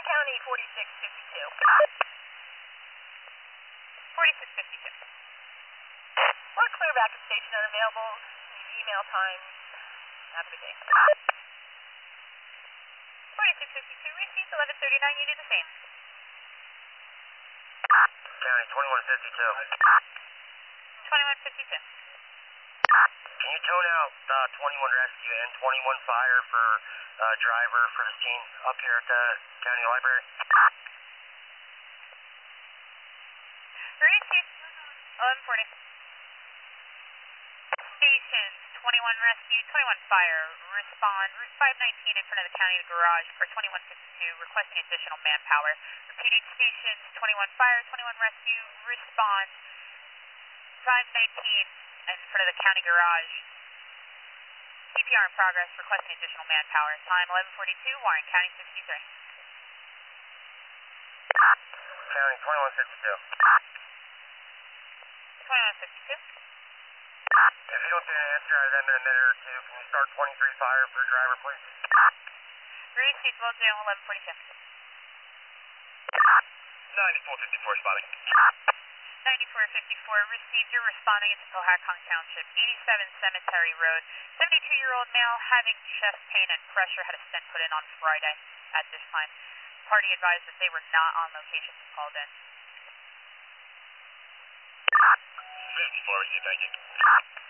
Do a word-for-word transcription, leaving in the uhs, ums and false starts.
County forty-six fifty-two. forty-six fifty-two. We're clear back at station unavailable. Need email time. Have a good day. forty-six fifty-two, received eleven thirty-nine, you do the same. County twenty-one fifty-two. twenty-one fifty-two. Can you tone out uh, twenty-one rescue and twenty-one fire for uh, driver for the scene up here at the county library? Received eleven forty. Stations twenty-one rescue, twenty-one fire, respond Route five nineteen in front of the county garage for twenty-one fifty-two, requesting additional manpower. Repeating stations twenty-one fire, twenty-one rescue, respond five nineteen in front of the county garage. C P R in progress, requesting additional manpower. Time eleven forty-two, Warren County sixty-three. County twenty-one fifty-two. twenty-one fifty-two. If you don't get an answer out of them in a minute or two, can you start twenty-three fire for driver, please? Received Will Jail eleven forty-two. ninety-four fifty-four spotting. ninety-four fifty-four, received. You're responding into Cohasset Township, eighty-seven Cemetery Road. seventy-two-year-old male having chest pain and pressure had a stent put in on Friday at this time. Party advised that they were not on location when called in. fifty-four, received, thank you.